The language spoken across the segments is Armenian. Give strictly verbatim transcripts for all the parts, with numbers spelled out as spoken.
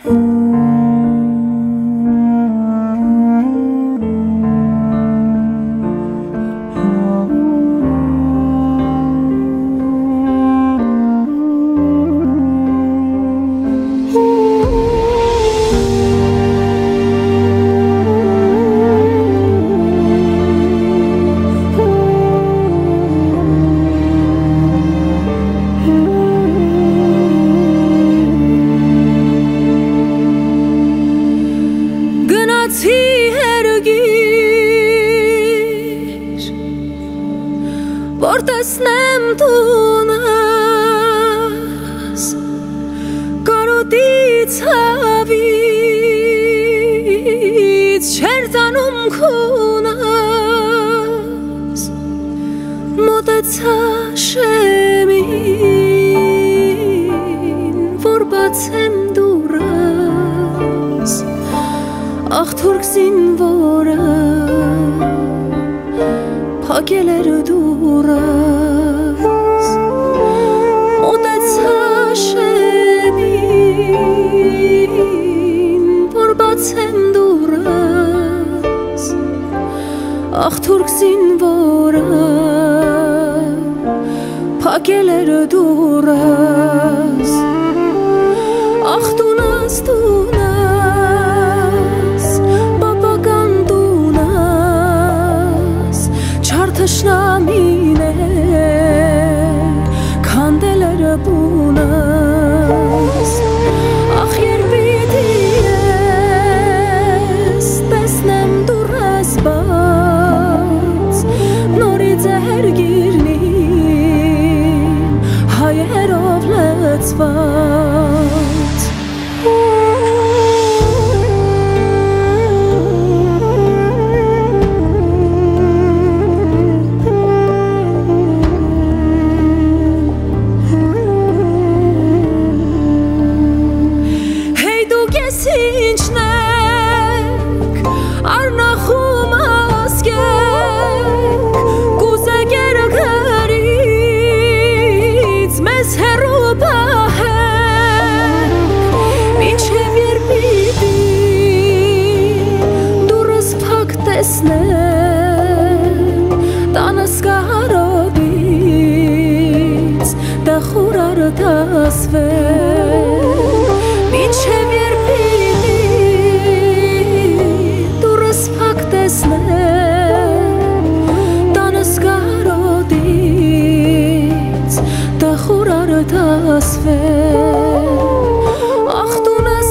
Գնացի հերգիր, որ տեսնեմ տունս, կարոտից հավից չեր տանում քունս, մոտեցա շեմին, որ բացեմ դուրս, ախ թուրք զինվորը փակել էր դուրս, մոտեցա շեմին, որ բացեմ դուրս, ախ թուրք զինվորը փակել էր դուրս, ախ տունս տունս Թշնամին է քանդել էր բունս, ախ երբիդի ես տեսնեմ դուրս բաց, նորից է հերգիրնին հայերով լցված. Ինչն եք, արնախում ասկեք, կուզեք երգերից մեզ հեռու պահեք, մինչև երբիդի դուրս փակ տեսնեմ, տանս կարոտից դախուրար դասվեք, մինչև ախ տունս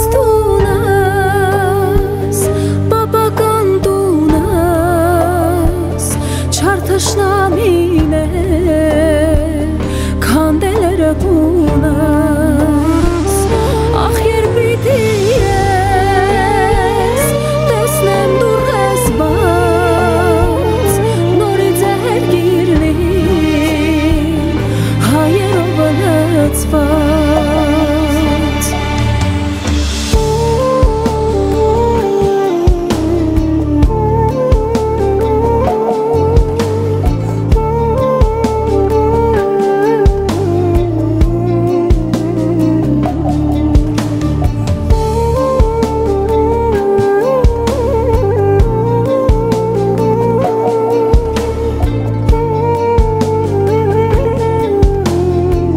տունս պապական տունս չար թշնամին է քանդել էր բունս, ախ երբիդի ես տեսնեմ դուրս բաց, նորից է հերգիրնին հայերով լցված.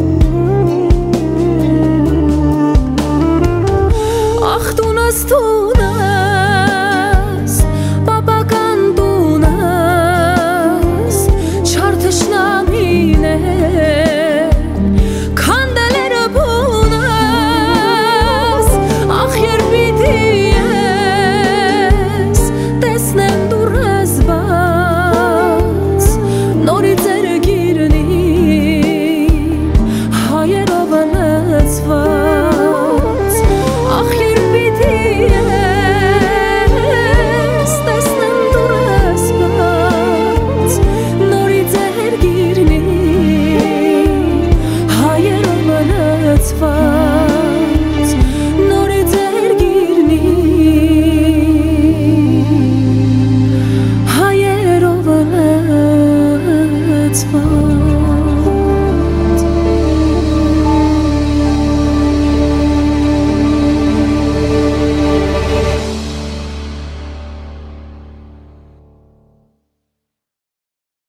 Ախ տունս տունս